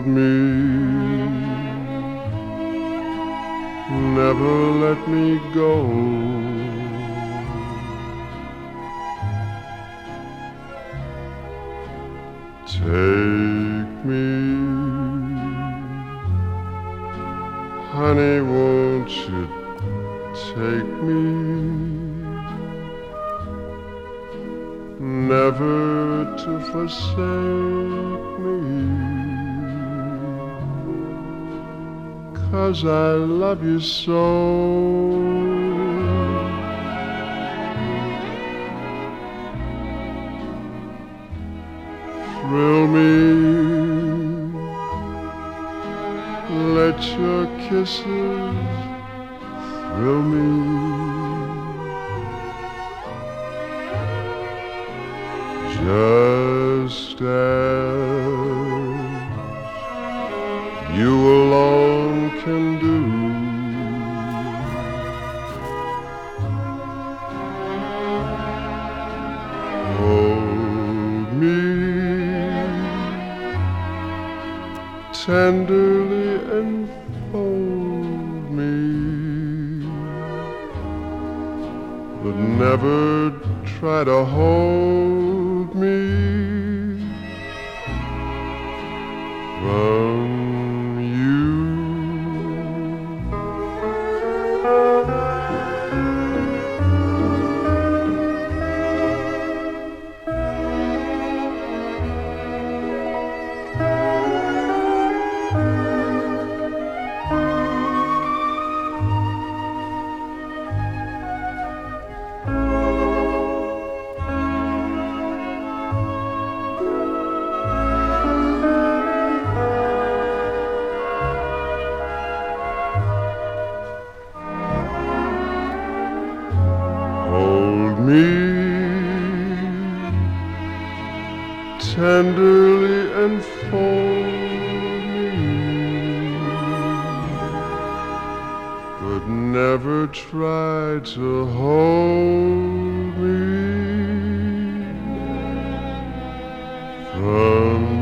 me, never let me go. Take me, honey, won't you take me? Never to forsake me, 'cause I love you so. Thrill me, let your kisses thrill me. Just as you alone can do. Hold me tenderly, enfold me, but never try to hold me from you. Hold me tenderly, enfold me, but never try to hold me from